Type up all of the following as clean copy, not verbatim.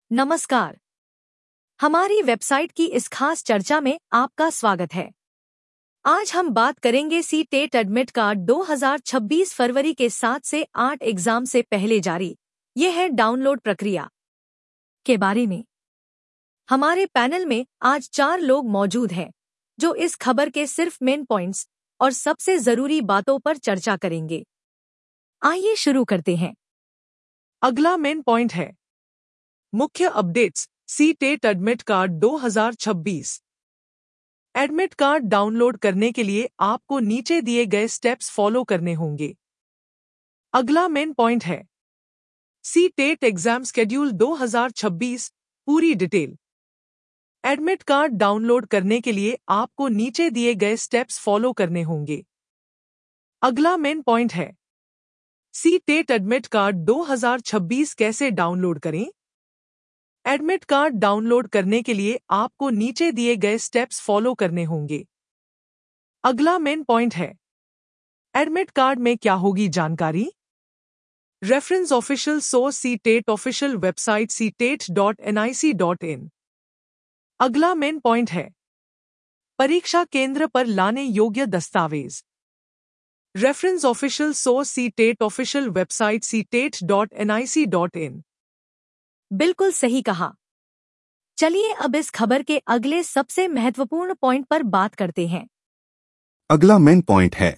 नमस्कार। हमारी वेबसाइट की इस खास चर्चा में आपका स्वागत है। आज हम बात करेंगे सी टेट एडमिट कार्ड 2026 फरवरी के 7 से 8 एग्जाम से पहले जारी ये है डाउनलोड प्रक्रिया के बारे में। हमारे पैनल में आज 4 लोग मौजूद हैं जो इस खबर के सिर्फ मेन पॉइंट्स और सबसे जरूरी बातों पर चर्चा करेंगे। आइए शुरू करते हैं। अगला मेन पॉइंट है मुख्य updates C TET admit card 2026। Admit card download करने के लिए आपको नीचे दिए गए स्टेप्स फॉलो करने होंगे। अगला मेन पॉइंट है सी टेट एग्जाम शेड्यूल 2026 पूरी डिटेल। एडमिट कार्ड डाउनलोड करने के लिए आपको नीचे दिए गए स्टेप्स फॉलो करने होंगे। अगला मेन पॉइंट है सी टेट एडमिट कार्ड 2026 कैसे डाउनलोड करें। एडमिट कार्ड डाउनलोड करने के लिए आपको नीचे दिए गए स्टेप्स फॉलो करने होंगे। अगला मेन पॉइंट है एडमिट कार्ड में क्या होगी जानकारी। Reference official source C TET official website ctet.nic.in। अगला मेन पॉइंट है परीक्षा केंद्र पर लाने योग्य दस्तावेज। Reference official source C TET official website ctet.nic.in। बिल्कुल सही कहा। चलिए अब इस खबर के अगले सबसे महत्वपूर्ण पॉइंट पर बात करते हैं। अगला मेन पॉइंट है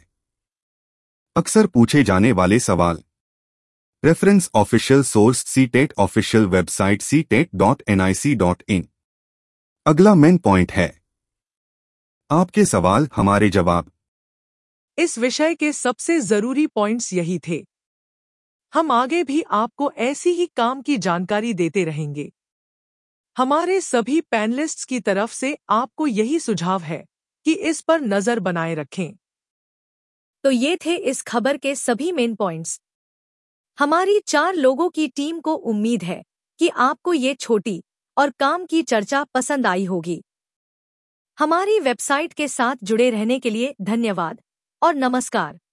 अक्सर पूछे जाने वाले सवाल। Reference official source C TET official website ctet.nic.in। अगला मेन पॉइंट है आपके सवाल हमारे जवाब। इस विषय के सबसे जरूरी पॉइंट्स यही थे। हम आगे भी आपको ऐसी ही काम की जानकारी देते रहेंगे। हमारे सभी पैनलिस्ट्स की तरफ से आपको यही सुझाव है कि इस पर नजर बनाए रखें। तो ये थे इस खबर के सभी मेन पॉइंट्स। हमारी 4 लोगों की टीम को उम्मीद है कि आपको ये छोटी और काम की चर्चा पसंद आई होगी। हमारी वेबसाइट के साथ जुड़े रहने के लिए धन्यवाद और नमस्कार।